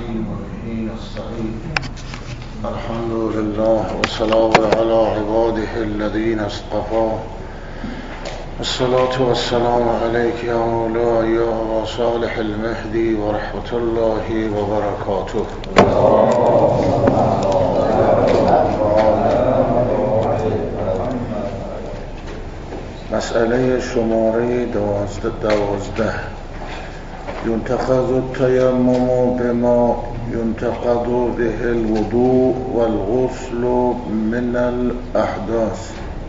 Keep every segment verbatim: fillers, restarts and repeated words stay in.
الرحيم وبه نستعين. الحمد لله والصلاة على عباده الذين اصطفى. الصلاة والسلام عليك يا مولاي يا أبا صالح المهدي ورحمة الله وبركاته. مسئله شماره دوازده دوازده ينتقض التيمم بما ينتقض به الوضوء والغسل من الأحداث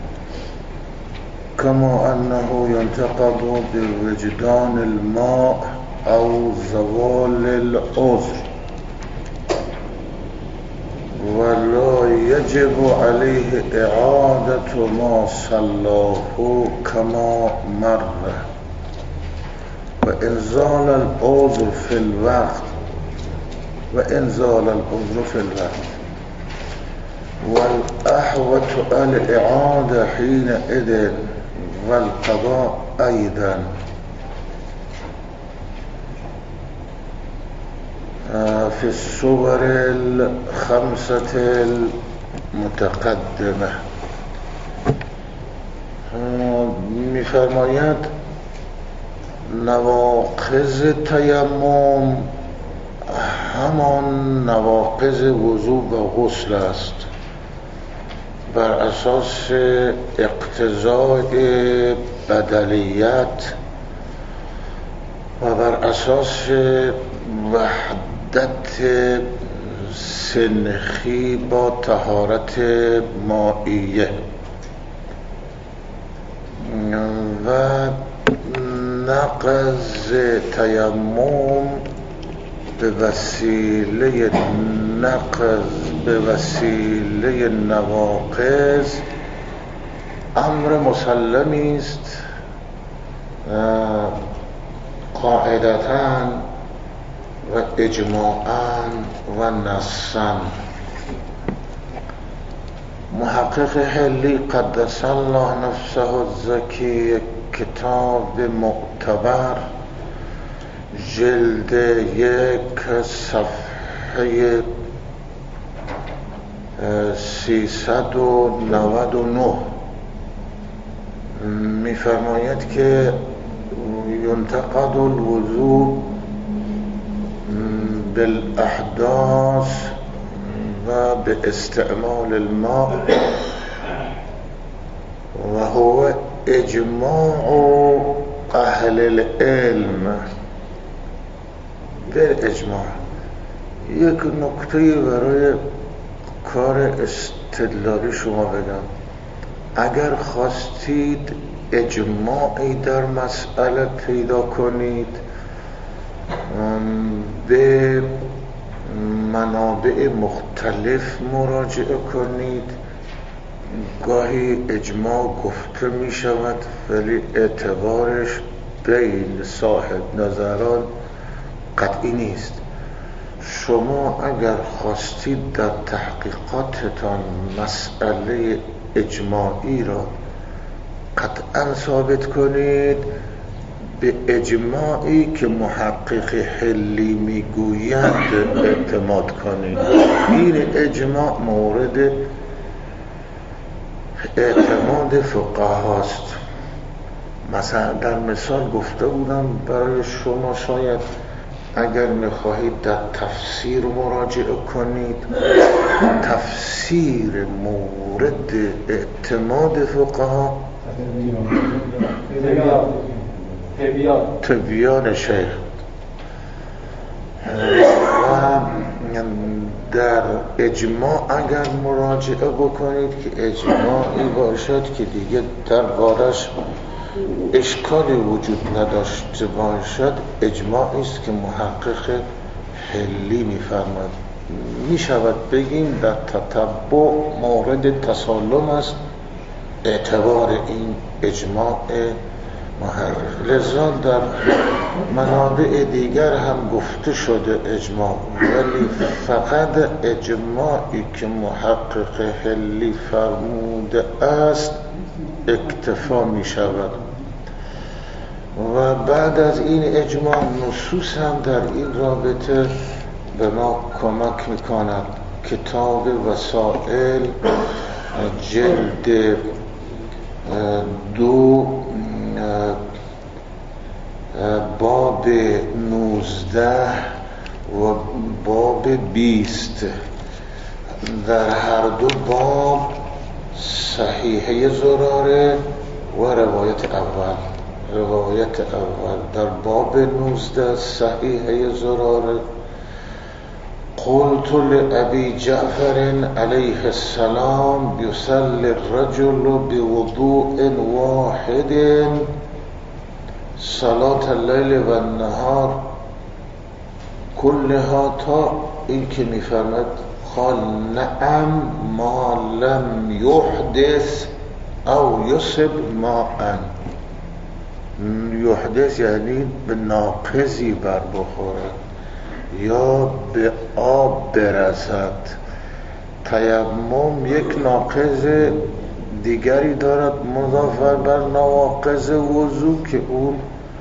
كما أنه ينتقض بوجدان الماء أو زوال العذر، ولا يجب عليه إعادة ما صلاه كما مر، وإن زال العذر في الوقت وإن زال العذر في الوقت والأحوة الإعادة حينئذ والقضاء أيضا. في الصور الخمسة المتقدمة می‌فرماید نواقض تیمم همان نواقض وضوء و غسل است، بر اساس اقتضای بدلیت و بر اساس وحدت سنخی با طهارت مائیه و نقض تیمم به وسیله نقض به وسیله نواقض امر مسلمی است قاعدتاً و اجماعاً و نصاً. محقق حلی قدس الله نفسه الزکی کتاب معتبر جلد یک صفحه سیصد و نود و نه می‌فرماید که ينتقض الوضوء بالاحداث و باستعمال الماء وهو اجماع اهل العلم. بالاجماع یک نکته برای کار استدلالی شما بگم، اگر خواستید اجماعی در مسئله پیدا کنید به منابع مختلف مراجعه کنید. گاهی اجماع گفته می شود ولی اعتبارش بین صاحب نظران قطعی نیست. شما اگر خواستید در تحقیقاتتان مسئله اجماعی را قطعا ثابت کنید، به اجماعی که محقق حلی میگویند اعتماد کنید. این اجماع مورد اعتماد فقهاست. مثلا در مثال گفته بودم برای شما، شاید اگر میخواهید در تفسیر مراجعه کنید، تفسیر مورد اعتماد فقها تبیان شیخ و در اجماع اگر مراجعه بکنید که اجماعی باشد که دیگه در بارش اشکالی وجود نداشته باشد، اجماعی است که محقق حلی می‌فرماید. می شود بگیم در تتبع مورد تسلم است اعتبار این اجماع محقق. لذا در منابع دیگر هم گفته شده اجماع، ولی فقط اجماعی که محقق حلی فرموده است اکتفا می شود. و بعد از این اجماع نصوص هم در این رابطه به ما کمک میکند. کتاب وسائل جلد دو باب نوزده و باب بیست، در هر دو باب صحیحه زراره و روایت اول. روایت اول در باب نوزده صحیحه زراره: قلت لأبي جعفر عليه السلام يصلي الرجل بوضوء واحد صلاة الليل والنهار كلها، تا این که میفرمد قال نعم ما لم يحدث او يصب ماء. یحدث یعنی به ناقضی بر بخوره یا به آب برسد. تیمم یک ناقض دیگری دارد مضاف بر نواقض وضو که اون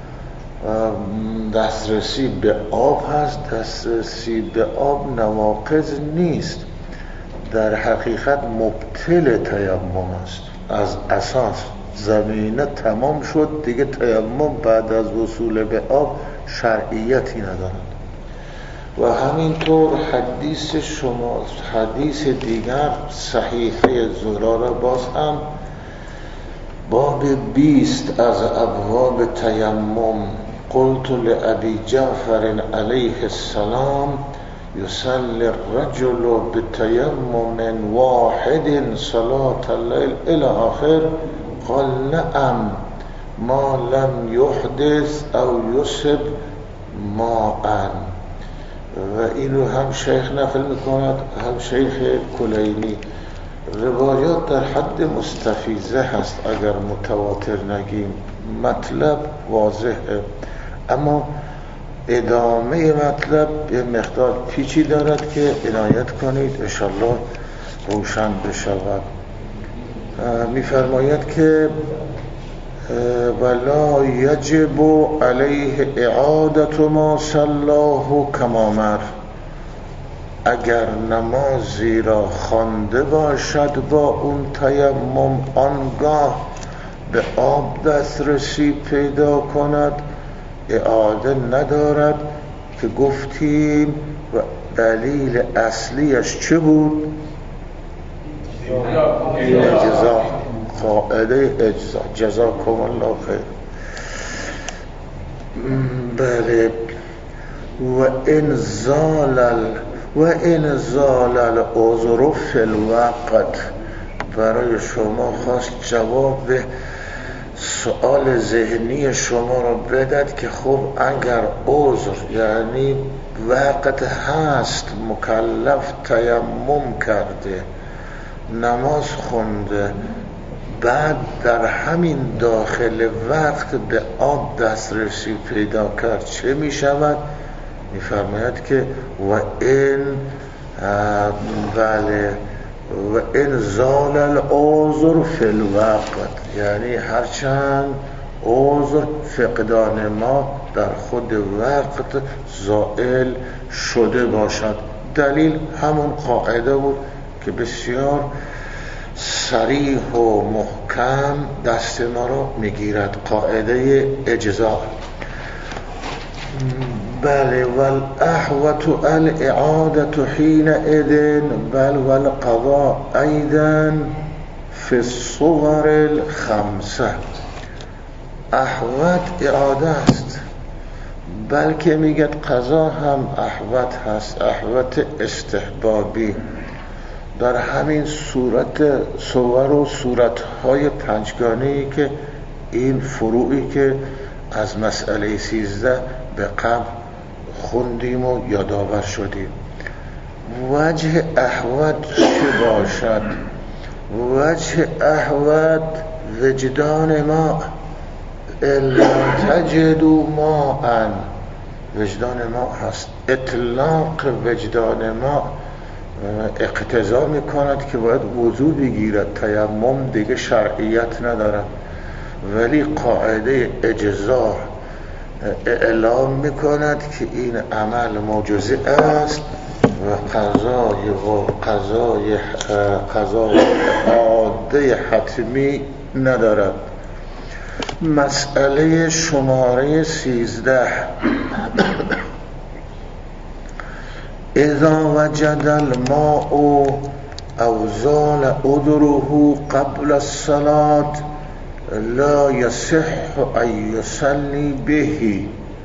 دسترسی به آب هست. دسترسی به آب نواقض نیست، در حقیقت مبطل تیمم است. از اساس زمینه تمام شد دیگه، تیمم بعد از وصول به آب شرعیتی ندارد. و همینطور حدیث شما حدیث دیگر صحیحه زراره باز هم باب بیست از ابواب تیمم: قلت لأبي جعفر عليه السلام يصلي الرجل بتيمم واحد صلاة الليل الى آخر قال نعم ما لم يحدث او يصب ماء. و اینو هم شیخ نقل میکند هم شیخ کلینی. روایات در حد مستفیضه هست اگر متواتر نگیم، مطلب واضحه، اما ادامه مطلب یه مقدار پیچی دارد که عنایت کنید انشالله روشن بشود. میفرماید که ولا یجب علیه اعادت ما صلاه کما مر. اگر نمازی را خوانده باشد با اون تیمم آنگاه به آب دسترسی پیدا کند اعاده ندارد، که گفتیم و دلیل اصلیش چه بود؟ اجزا، قاعده اجزا. جزاکم الله خیر. بله. و ان زال و ان زال العذر فی الوقت. برای شما خواست جواب سؤال ذهنی شما رو بدد که خب اگر عذر یعنی وقت هست، مکلف تیمم کرده، نماز خونده، بعد در همین داخل وقت به آب دسترسی پیدا کرد، چه می شود؟ می فرماید که و این بله و این زال العذر فی الوقت، یعنی هرچند عذر فقدان ما در خود وقت زائل شده باشد. دلیل همون قاعده بود که بسیار صریح و محکم دست ما رو میگیرد، قاعده اجزا. بله. والاحوت الاعاده حینئذ بل والقضاء ایضا فی الصور الخمسه. احوت اعاده است، بلکه میگد قضا هم احوت هست، احوت استحبابی. در همین صورت صور و صورتهای پنجگانه‌ای که این فروعی که از مسئله سیزده به قبل خوندیم و یادآور شدیم. وجه احوت چه باشد؟ وجه احوت وجدان ما الا تجدوا ماء. وجدان ما هست. اطلاق وجدان ما اقتضا میکند که باید وضو بگیرد، تیمم دیگه شرعیت ندارد. ولی قاعده اجزا اعلام میکند که این عمل معجزه است و قضای و قضای قضای عاده حتمی ندارد. مسئله شماره سیزده اذا وجد الماء او زال عذره قبل الصلاة لا يصح ان يصلي به.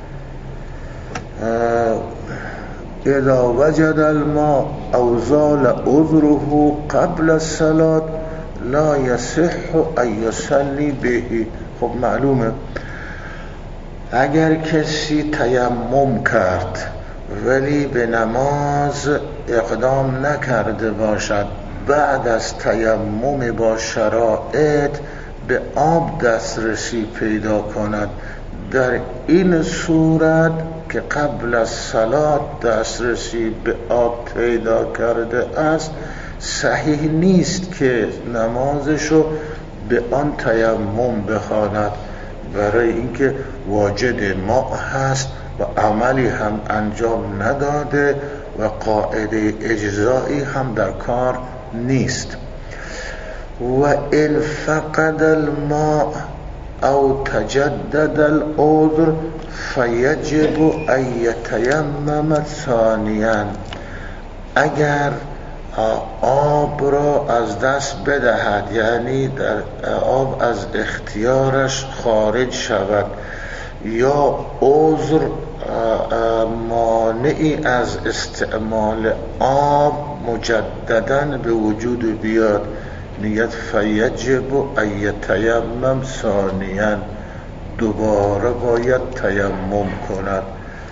اذا وجد الماء او زال عذره قبل الصلاة لا يصح ان يصلي به. خب معلومه اگر کسی تیمم کرد ولی به نماز اقدام نکرده باشد، بعد از تیمم با شرایط به آب دسترسی پیدا کند، در این صورت که قبل از صلات دسترسی به آب پیدا کرده است، صحیح نیست که نمازشو به آن تیمم بخواند، برای اینکه واجد ماء هست و عملی هم انجام نداده و قاعده اجزایی هم در کار نیست. و ان فقد الماء او تجدد العذر فیجب ان یتیمم ثانیا. اگر آب را از دست بدهد، یعنی در آب از اختیارش خارج شود، یا عذر مانعی از استعمال آب مجدداً به وجود بیاد، نیت فیجب ان یتیمم ثانیا، دوباره باید تیمم کند.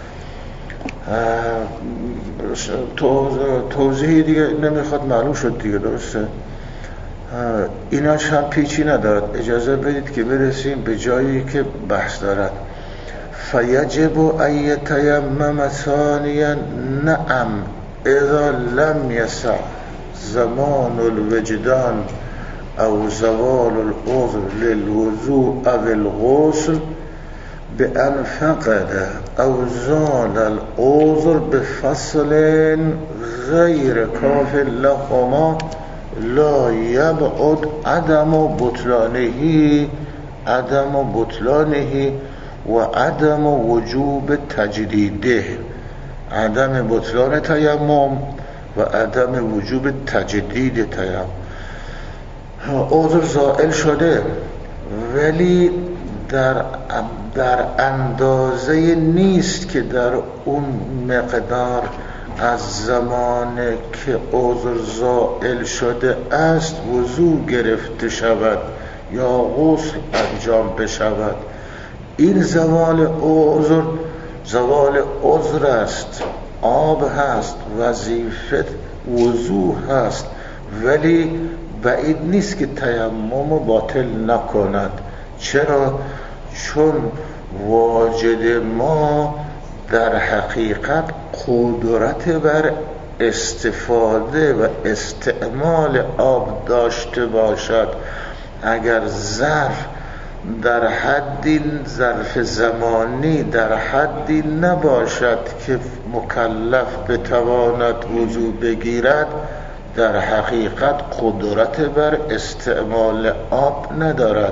توضیحی دیگه نمیخواد، معلوم شد دیگه، درسته؟ ایناش هم پیچی ندارد، اجازه بدید که برسیم به جایی که بحث دارد. فیجب ان یتیمم ثانیا نعم اذا لم یسع زمان الوجدان او زوال العذر للوضوء او الغسل بأن فقد او زال العذر بفصل غیر کاف لهما لا یبعد عدم بطلانه عدم بطلانه و عدم وجوب تجدیده، عدم بطلان تیمم و عدم وجوب تجدید تیمم. عذر زائل شده ولی در در اندازه نیست که در اون مقدار از زمان که عذر زائل شده است وضو گرفته شود یا غسل انجام بشود. این زوال عذر زوال عذر است، آب هست، وظیفه وضو هست، ولی بعید نیست که تیمم باطل نکند. چرا؟ چون واجد ما در حقیقت قدرت بر استفاده و استعمال آب داشته باشد. اگر ظرف در حدی ظرف زمانی در حدی نباشد که مکلف بتواند وضو بگیرد، در حقیقت قدرت بر استعمال آب ندارد.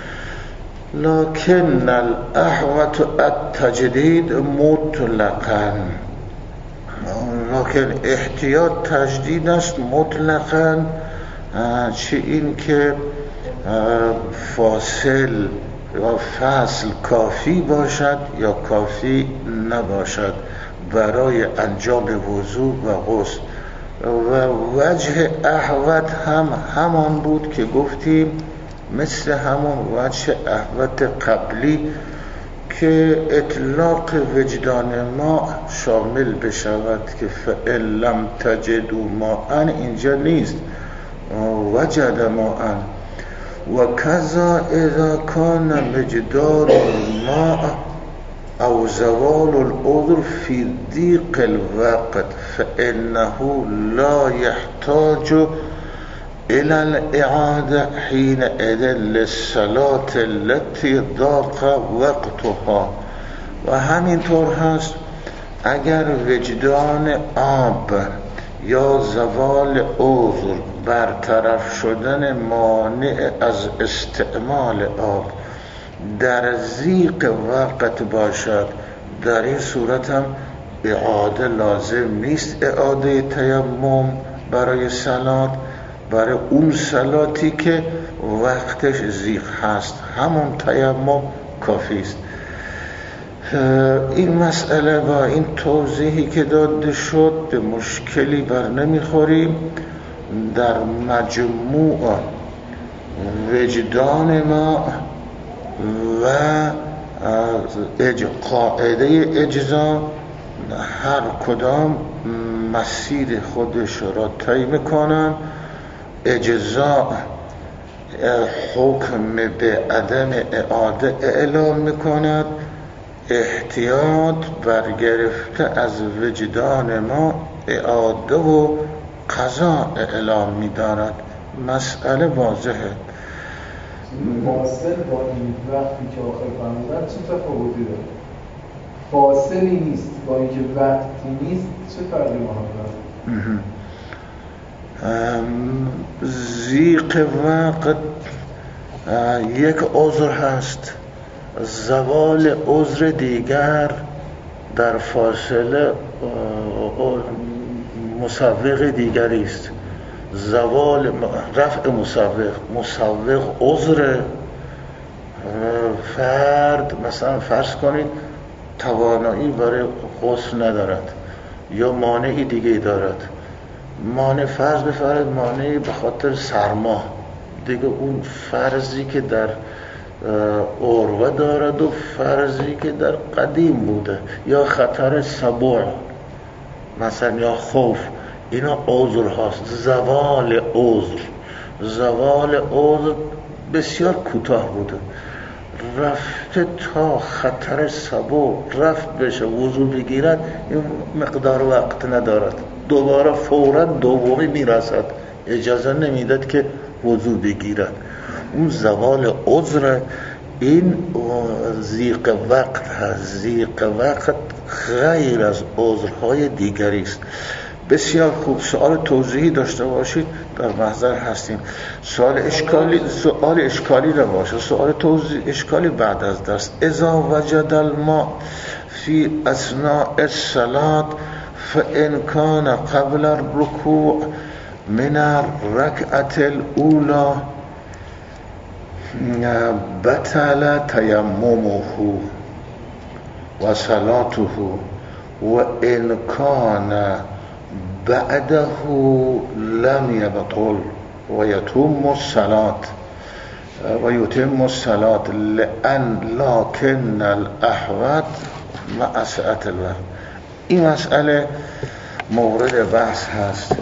لكن الاحوط التجدید مطلقا، لکن احتیاط تجدید است مطلقا، چه این که فاصل یا فصل کافی باشد یا کافی نباشد برای انجام وضو و غسل. و وجه احوط هم همان بود که گفتیم، مثل همون وجه احوط قبلی که اطلاق وجدان ما شامل بشود که فإن لم تجدوا ماء اینجا نیست، وجد ماء. و کذا اذا کان مقدار الماء او زوال العذر في ضيق الوقت فإنه لا يحتاج الى الاعاده حينئذ للصلاة التي ضاق وقتها. و همینطور هست اگر وجدان آب یا زوال عذر برطرف شدن مانع از استعمال آب در ضیق وقت باشد، در این صورت هم اعاده لازم نیست، اعاده تیمم برای صلات، برای اون صلاتی که وقتش ضیق هست همون تیمم کافی است. این مسئله با این توضیحی که داده شد به مشکلی بر نمیخوریم. در مجموع وجدان ما و قاعده اجزا هر کدام مسیر خودش را طی میکنن. اجزا حکم به عدم اعاده اعلام میکند، احتیاط برگرفته از وجدان ما اعاده و قضا اعلام می‌دارد. مسئله واضحه. فاصل با این وقتی که آخر فرمودن چه تفاوتی داره؟ فاصلی نیست با اینکه وقتی نیست چه فرقی با هم داره؟ ضیق وقت یک عذر هست، زوال عذر دیگر در فاصله مسوغ دیگری است. زوال رفع مسوغ مسوغ عذر فرد، مثلا فرض کنید توانایی برای غسل ندارد یا مانعی دیگه دارد، مانع فرض بفرد مانعی به خاطر سرما دیگه، اون فرضی که در عروه دارد و فرضی که در قدیم بوده، یا خطر سبوع مثلا یا خوف، اینا عذر هاست. زوال عذر زوال عذر بسیار کوتاه بوده، رفته تا خطر سبوع رفت بشه وضو بگیرد، این مقدار وقت ندارد، دوباره فوراً دومی میرسد، اجازه نمیداد که وضو بگیرد. اون زوال عذر، این ضیق وقت هست. ضیق وقت غیر از عذرهای دیگری است. بسیار خوب، سوال توضیحی داشته باشید در محضر هستیم. سوال اشکالی سوال اشکالی را باشه، سوال توضیح اشکالی بعد از درس. اذا وجد الماء فی اثناء الصلاة فإن كان قبل الركوع من الركعة الأولى بطل تيممه وصلاته وإن كان بعده لم يبطل ويتم الصلاة ويتم الصلاة لأن لكن الأحوط مع سعة الوقت. این مسئله مورد بحث هست.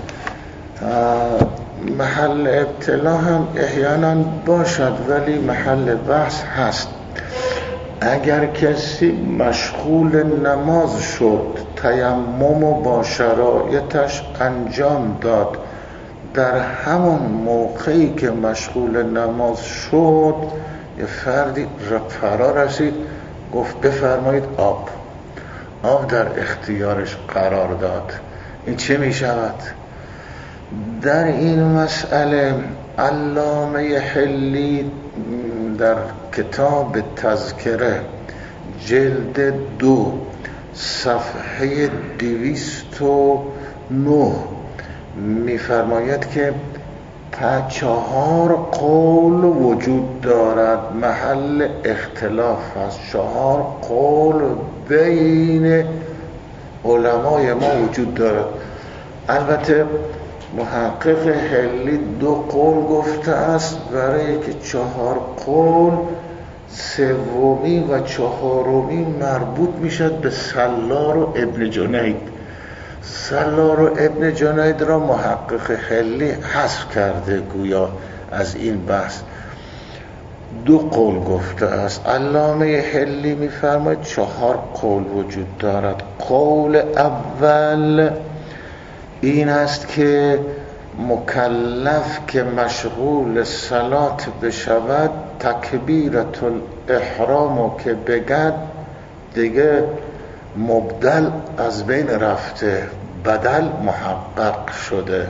محل ابتلا هم احیانا باشد ولی محل بحث هست. اگر کسی مشغول نماز شد، تیمم با شرایطش انجام داد، در همون موقعی که مشغول نماز شد یه فردی فرا رسید، گفت بفرمایید آب آب در اختیارش قرار داد، این چه می شود؟ در این مسئله علامه حلی در کتاب تذکره جلد دو صفحه دویست و نه می‌فرماید که تا چهار قول وجود دارد، محل اختلاف است. چهار قول بین علمای ما وجود دارد. البته محقق حلی دو قول گفته است، برای که چهار قول سومی و چهارمی مربوط میشد به سلار و ابن جنید. سلار و ابن جنید را محقق حلی حذف کرده گویا از این بحث. دو قول گفته است. علامه حلی میفرماید چهار قول وجود دارد. قول اول این است که مکلف که مشغول صلات بشود، تکبیرت الاحرام که بگد دیگه مبدل از بین رفته، بدل محقق شده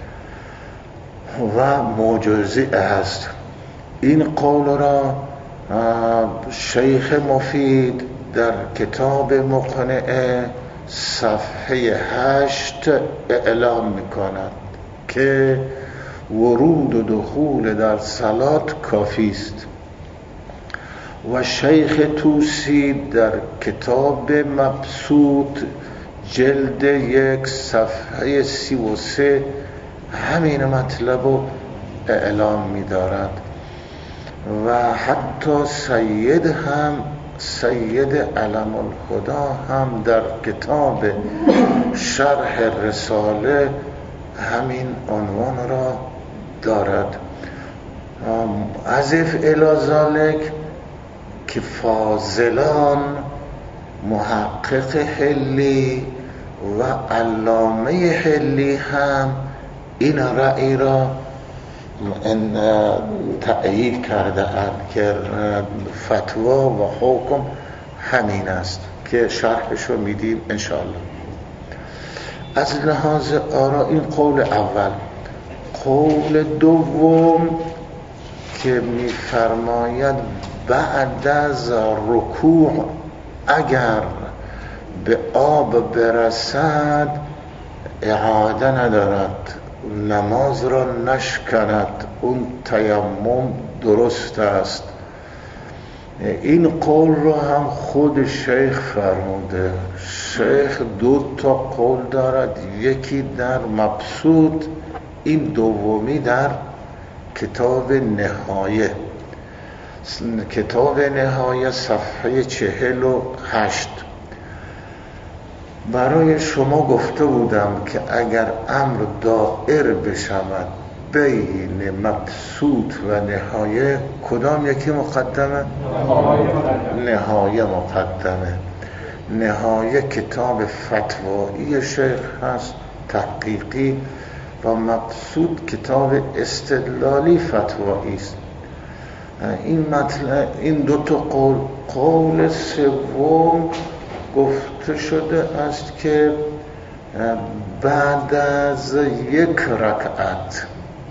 و معجزی است. این قول را شیخ مفید در کتاب مقنعه صفحه هشت اعلام می‌کند که ورود و دخول در صلات کافی است و شیخ توسی در کتاب مبسوط جلد یک صفحه سی و سه همین مطلب رو اعلام می‌دارد و حتی سید هم سید علم الهدا هم در کتاب شرح رساله همین عنوان را دارد. اضف الی ذلک که فاضلان محقق حلی و علامه حلی هم این رأی را ان تأیید کرده اند که فتوا و حکم همین است که شرحش رو میدیم انشاءالله. از لحاظ آرا این قول اول. قول دوم که میفرماید بعد از رکوع اگر به آب برسد اعاده ندارد، نماز را نشکند، اون تیمم درست است. این قول را هم خود شیخ فرموده. شیخ دو تا قول دارد، یکی در مبسوط، این دومی در کتاب نهایه. کتاب نهایه صفحه چهل و هشت. برای شما گفته بودم که اگر امر دائر بشود بین مبسوط و نهایه کدام یکی مقدمه؟ نهایه مقدمه. نهایه کتاب فتوایی شیخ هست، تحقیقی، و مبسوط کتاب استدلالی فتوایی است. این مطلب، این دو تا قول. قول سوم گفته شده است که بعد از یک رکعت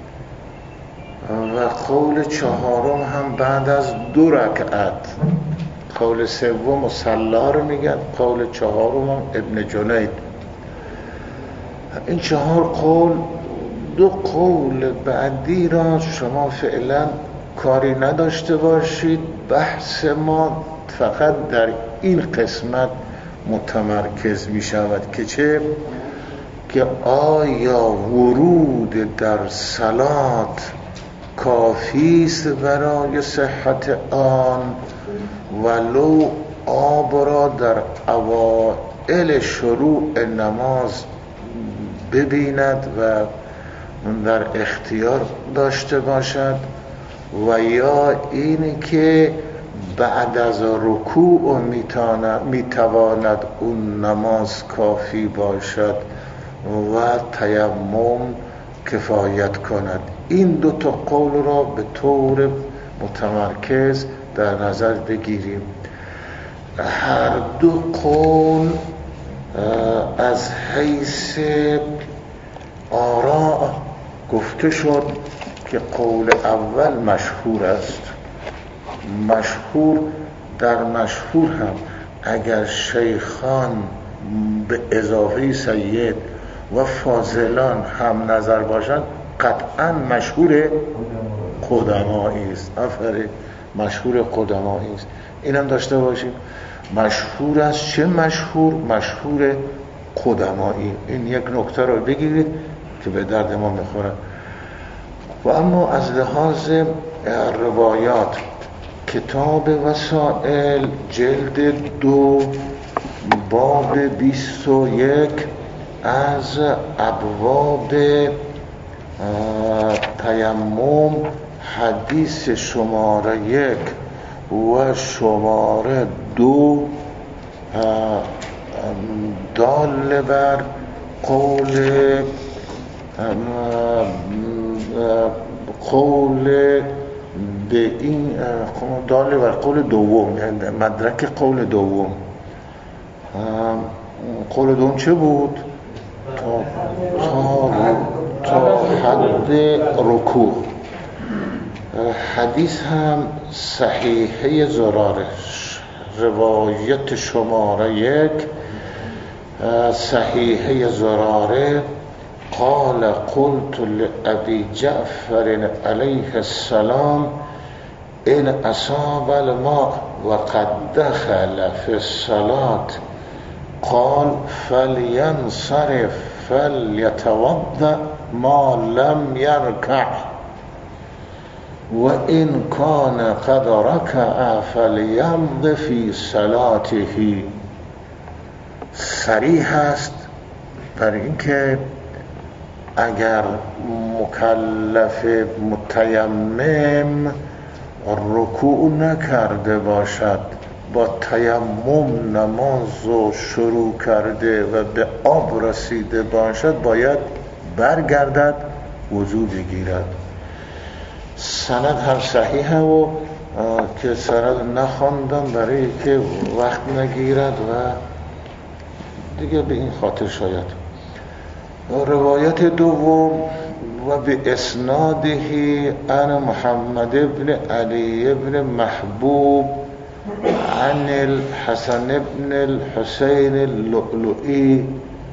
و قول چهارم هم بعد از دو رکعت. قول سوم مصلا رو میگن، قول چهارم هم ابن جنید. این چهار قول، دو قول بعدی را شما فعلا کاری نداشته باشید. بحث ما فقط در این قسمت متمرکز می شود که چه؟ که آیا ورود در صلات کافی است برای صحت آن ولو آب را در اوائل شروع نماز ببیند و در اختیار داشته باشد، و یا این که بعد از رکوع میتواند اون نماز کافی باشد و تیمم کفایت کند. این دو تا قول را به طور متمرکز در نظر بگیریم. هر دو قول از حیث آراء گفته شد که قول اول مشهور است. مشهور در مشهور هم اگر شیخان به اضافه سید و فاضلان هم نظر باشند قطعا مشهور قدمایی است. آفرین، مشهور قدمایی است. این هم داشته باشیم. مشهور است. چه مشهور؟ مشهور قدمایی. این یک نکته رو بگیرید که به درد ما میخوره. و اما از لحاظ روایات، کتاب وسائل جلد دو باب بیست و یک از ابواب تیمم حدیث شماره یک و شماره دو دال بر قول قول به این دال بر قول دوم، یعنی مدرک قول دوم قول دوم چه بود؟ تا, تا, تا حد رکوع. حدیث هم صحیحه زراره، روایت شماره یک صحیحه زراره قال قلت لأبي جعفر عليه السلام إن أصاب الماء وقد دخل في الصلاة قال فلينصرف فليتوضأ ما لم يركع وإن كان قد ركع فليمض في صلاته. صریح است برای اینکه اگر مکلف متیمم رکوع نکرده باشد، با تیمم نماز رو شروع کرده و به آب رسیده باشد، باید برگردد وضو بگیرد. سند هم صحیحه و که سند نخواندم برای که وقت نگیرد و دیگه به این خاطر شاید. روایت دوم و به اسناده عن محمد ابن علی ابن محبوب عن الحسن ابن الحسين اللؤلؤي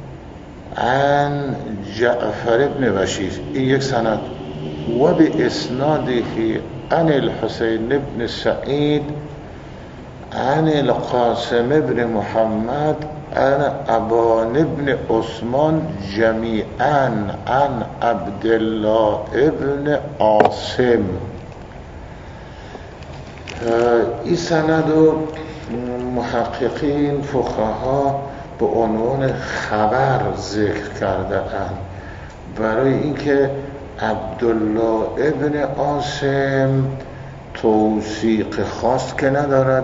عن جعفر ابن بشیر، این یک سند. و به اسناده عن الحسين ابن سعید عن القاسم ابن محمد عن ابان ابن عثمان جمیعا عن عبدالله ابن عاصم. این سند و محققین فقها به عنوان خبر ذکر کرده اند، برای اینکه عبدالله ابن عاصم توثیق خاص که ندارد،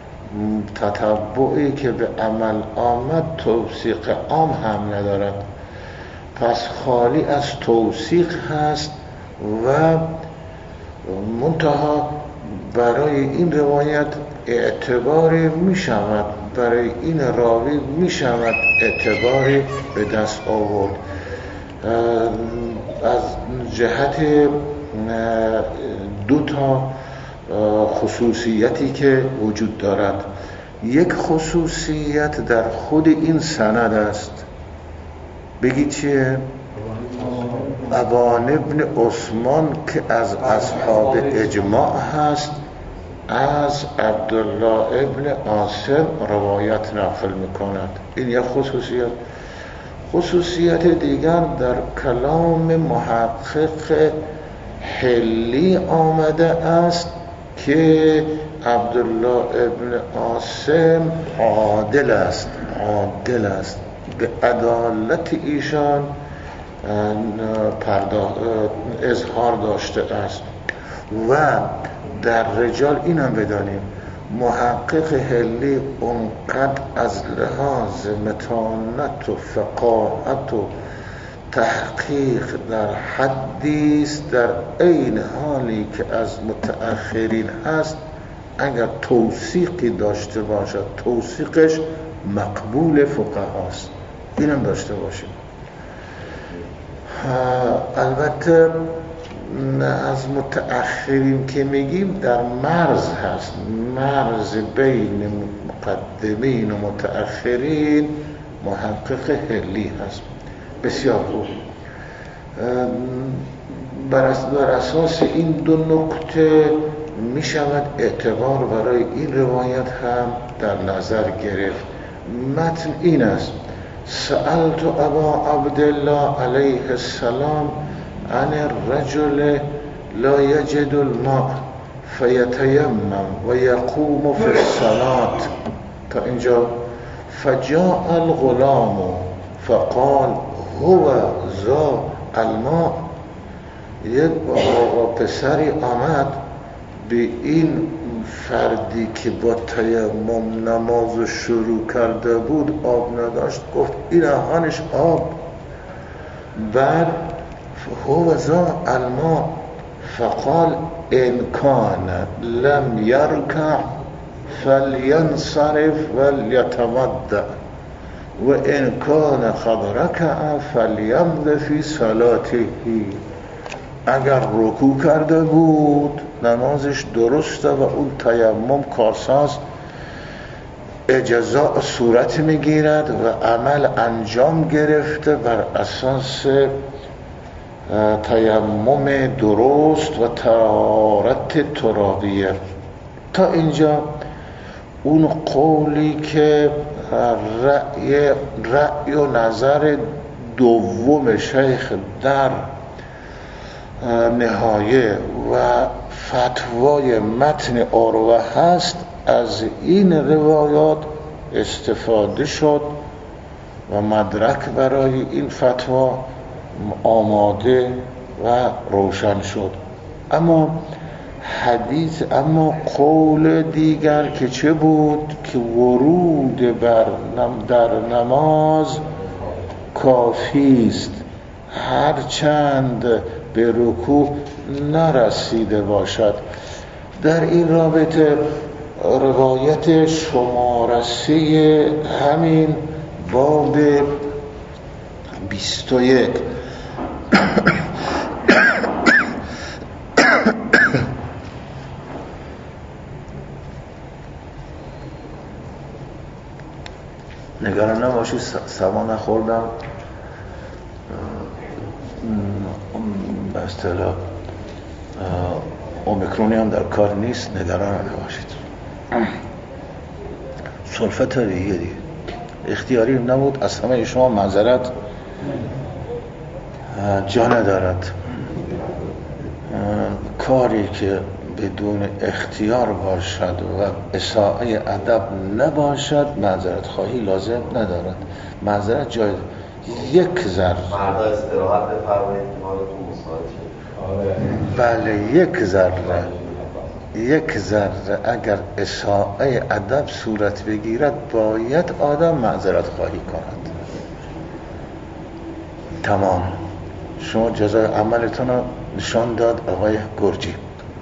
تتبعی که به عمل آمد توثیق عام هم ندارد، پس خالی از توثیق هست و منتها برای این روایت اعتباری می شود، برای این راوی می شود اعتباری به دست آورد از جهت دو تا خصوصیتی که وجود دارد. یک خصوصیت در خود این سند است، بگی چیه؟ ابان ابن عثمان که از اصحاب اجماع هست، از عبدالله ابن عاصم روایت نقل میکند. این یک خصوصیت. خصوصیت دیگر در کلام محقق حلی آمده است که عبدالله ابن عاصم عادل است، عادل است، به عدالت ایشان اظهار داشته است. و در رجال این هم بدانیم محقق حلی اونقدر از لحاظ متانت و فقاهت و تحقیق در حدی است، در عین حالی که از متأخرین هست، اگر توثیقی داشته باشد توثیقش مقبول فقهاست. اینم داشته باشیم. البته از متأخرین که میگیم در مرز هست، مرز بین مقدمین و متأخرین محقق حلی هست. بسیار خوب. بر اساس این دو نکته می شود اعتبار برای این روایت هم در نظر گرفت. متن این است: سألت ابا عبدالله علیه السلام عن الرجل لا يجد الماء فيتيمم ويقوم في الصلاة تا اینجا. فجاء الغلام فقال هو ذا الماء. یک آقا پسری آمد به این فردی که با تیمم نماز شروع کرده بود آب نداشت، گفت این آهانش آب. بعد هو ذا الماء فقال ان كان لم يركع فلينصرف وليتوضأ. و ان کان قد رکع فلیمض فی صلاته، اگر رکوع کرده بود نمازش درسته و اون تیمم کارساز اجزاء صورت میگیرد و عمل انجام گرفته بر اساس تیمم درست و طهارت ترابیه. تا اینجا اون قولی که رأی, رأی و نظر دوم شیخ در نهایه و فتوای متن عروه هست، از این روایات استفاده شد و مدرک برای این فتوا آماده و روشن شد. اما حدیث اما قول دیگر که چه بود؟ که ورود بر در نماز کافی است هرچند به رکوع نرسیده باشد. در این رابطه روایت شمارسی همین باب بیست و یک نگران نباشید، سما نخوردم، به اصطلاح اومیکرونی هم در کار نیست، نگران نباشید. سلفه طبیعیه دیگه، اختیاری نبود. از همه شما معذرت جا ندارد. کاری که بدون اختیار باشد و اساءه ادب نباشد معذرت خواهی لازم ندارد. معذرت جای یک ذره فردا استراحت بفرمایید مالتون مساعد شد. بله یک ذره یک ذره اگر اساءه ادب صورت بگیرد باید آدم معذرت خواهی کند. تمام. شما جزای عملتون رو نشان داد آقای گرجی.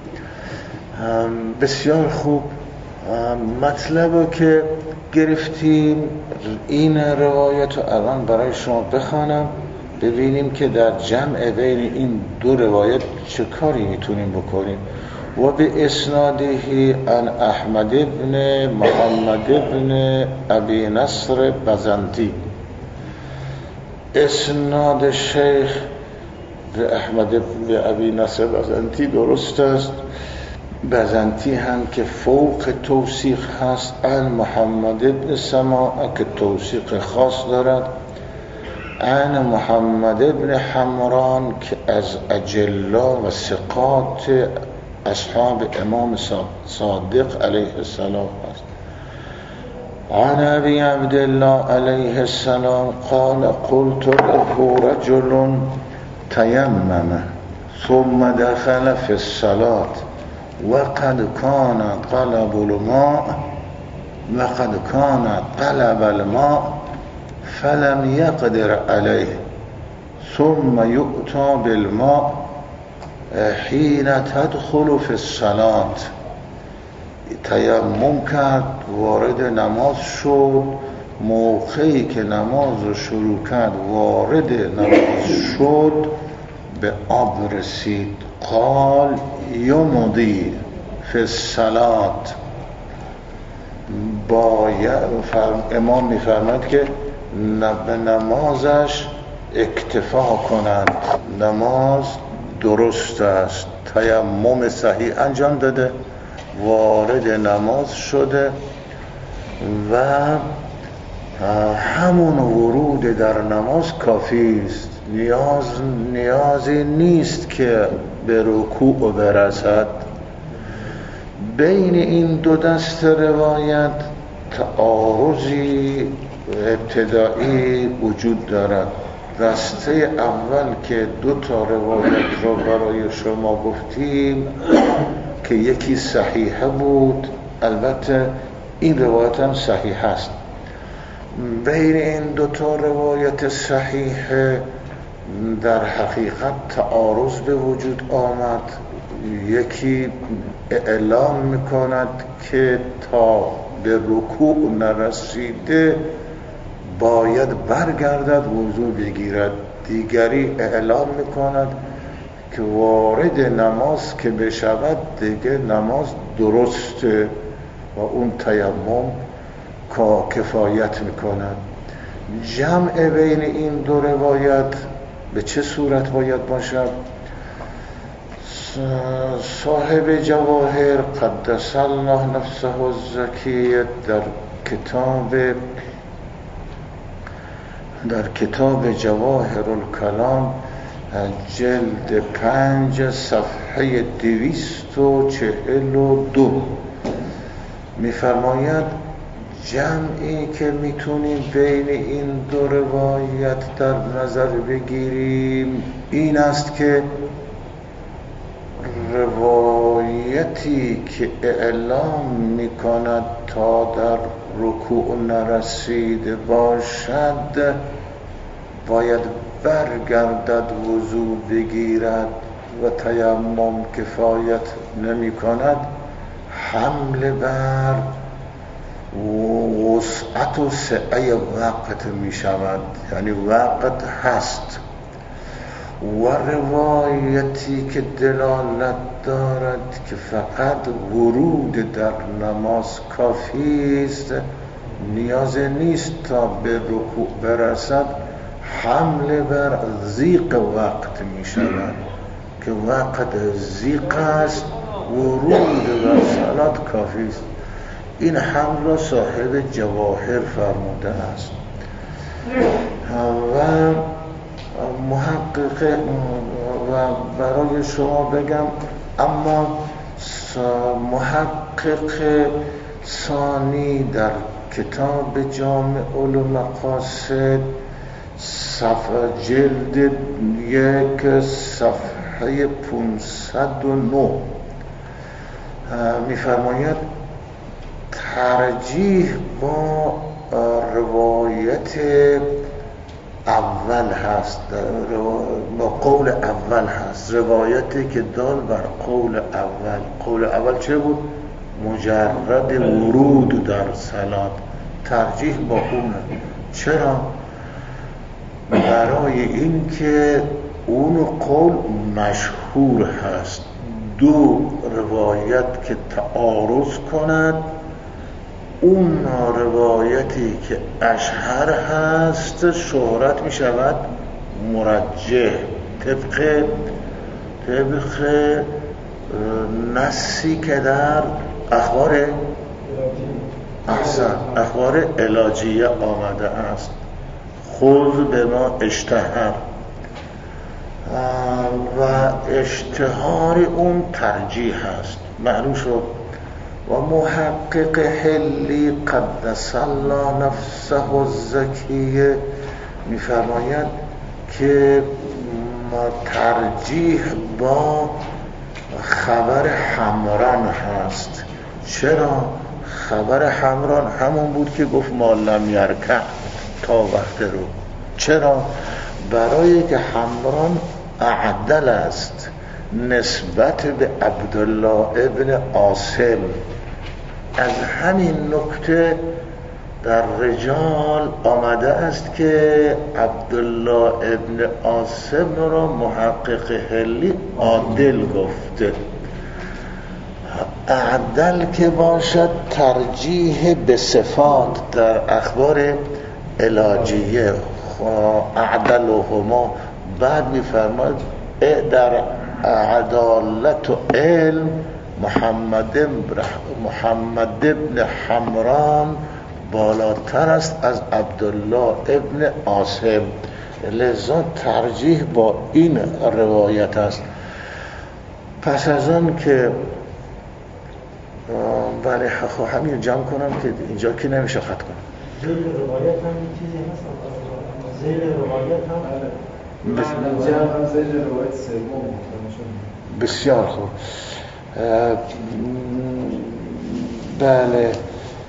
بسیار خوب. مطلب که گرفتیم این روایت رو الان برای شما بخوانم ببینیم که در جمع بین این دو روایت چه کاری میتونیم بکنیم. و به اسنادهی ان احمد ابن محمد ابن ابی نصر بزنتی، اسناد شیخ به احمد ابن ابی نصر بزنتی درست است. بزنتی هم که فوق توثیق هست. ان محمد ابن سماع که توثیق خاص دارد. ان محمد ابن حمران که از اجلا و ثقات اصحاب امام صادق علیه السلام است. عن ابی عبدالله علیه السلام قال قلت له رجل تیمم ثم دخل في الصلاة وقد كان طلب الماء وقد كان طلب الماء فلم يقدر عليه ثم يؤتى بالماء حين تدخل في الصلاة. تیمم کرد، وارد نماز شد، موقعی که نماز رو شروع کرد وارد نماز شد به آب رسید. قال یمضی فی الصلاة، باید امام میفرماید که به نمازش اکتفا کنند، نماز درست است، تیمم صحیح انجام داده، وارد نماز شده و همون ورود در نماز کافی است. نیاز نیازی نیست که به رکوع برسد. بین این دو دست روایت تعارضی ابتدایی وجود دارد. دسته اول که دو تا روایت رو برای شما گفتیم که یکی صحیحه بود، البته این روایت هم صحیح است. بین این دو تا روایت صحیحه در حقیقت تعارض به وجود آمد. یکی اعلام میکند که تا به رکوع نرسیده باید برگردد وضو بگیرد. دیگری اعلام میکند که وارد نماز که بشود دیگه نماز درسته و اون تیمم کفایت میکند. جمع بین این دو روایت به چه صورت باید باشد؟ صاحب جواهر قدس الله نفسه الزکیه در کتاب در کتاب جواهر الکلام جلد پنج صفحه دویست و چهل و دو می‌فرماید جمعی که میتونیم بین این دو روایت در نظر بگیریم این است که روایتی که اعلام میکند تا در رکوع نرسیده باشد باید برگردد وضو بگیرد و تیمم کفایت نمی کند، حمل بر وسعت و سعه وقت می شود، یعنی وقت هست. و روایتی که دلالت دارد که فقط ورود در نماز کافی است، نیاز نیست تا به رکوع برسد، حمل بر ضیق وقت می شود که وقت ضیق است، ورود در صلات کافی است. این حمل را صاحب جواهر فرموده است و محقق و برای شما بگم، اما محقق ثانی در کتاب جامع المقاصد صفحه جلد یک صفحه پانصد و نه می‌فرماید ترجیح با روایت اول هست، با قول اول هست، روایتی که دال بر قول اول. قول اول چه بود؟ مجرد ورود در صلات. ترجیح با اونه. چرا؟ برای این که اون قول مشهور هست. دو روایت که تعارض کند، اون روایتی که اشهر هست شهرت می شود مرجح طبق طبق نصی که در اخبار احسن اخبار علاجیه آمده است. خذ به ما اشتهر و اشتهار اون ترجیح است، معلوم شد. و محقق حلی قدس الله نفسه الزکیه می‌فرماید که ترجیح با خبر حمران هست. چرا؟ خبر حمران همون بود که گفت ما لم یرکع تا وقت رو. چرا؟ برای که حمران اعدل است نسبت به عبدالله ابن عاصم. از همین نکته در رجال آمده است که عبدالله ابن عاصم را محقق حلی عادل گفته. اعدل که باشد ترجیح به صفات در اخبار علاجیه اعدل و هما. بعد می‌فرماید در عدالت و علم محمد محمد ابن حمران بالاتر است از عبدالله ابن عاصم، لذا ترجیح با این روایت است. پس از آن که بله خب همین جمع کنم که اینجا که نمیشه خط کنم. زیر روایت هم چیزی هست؟ زیر روایت هم جمع زیر روایت سوم. بسیار خوب. بله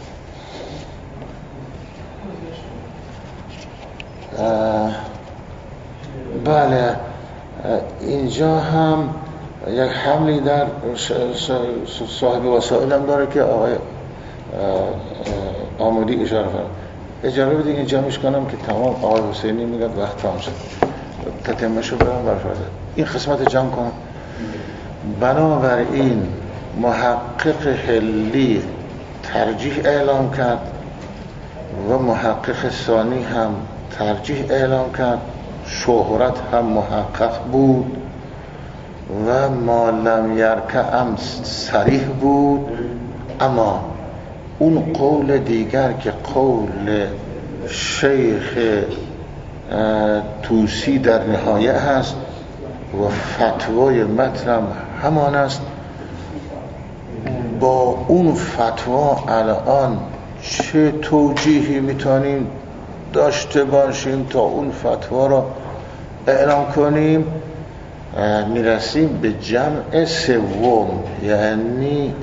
بله اینجا هم یک حملی در صاحب وسائل هم داره که آقای آمودی اشاره فرمود. اجازه بدید این جمعش کنم که تمام آقای حسینی میگد وقت تمام شد تتمشو برم برفرده این قسمت جمع کنم. بنابراین محقق حلی ترجیح اعلام کرد و محقق ثانی هم ترجیح اعلام کرد، شهرت هم محقق بود و ما لم یرکع هم صریح بود. اما اون قول دیگر که قول شیخ توسی در نهایه هست و فتوای مطلب همان است، با اون فتوا الان چه توجیهی میتونیم داشته باشیم تا اون فتوا را اعلام کنیم؟ میرسیم به جمع سوم، یعنی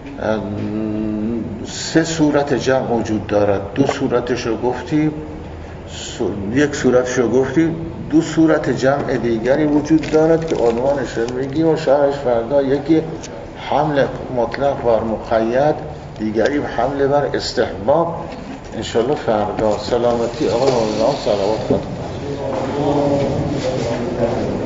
سه صورت جمع وجود دارد. دو صورتش رو گفتیم، یک صورتش رو گفتیم، دو صورت جمع دیگری وجود دارد که عنوانش رو میگیم و شرحش فردا. یکی حمل مطلق بر مقید، دیگری حمل بر استحباب. انشالله فردا. سلامتی آقای مولانا، صلوات خدا.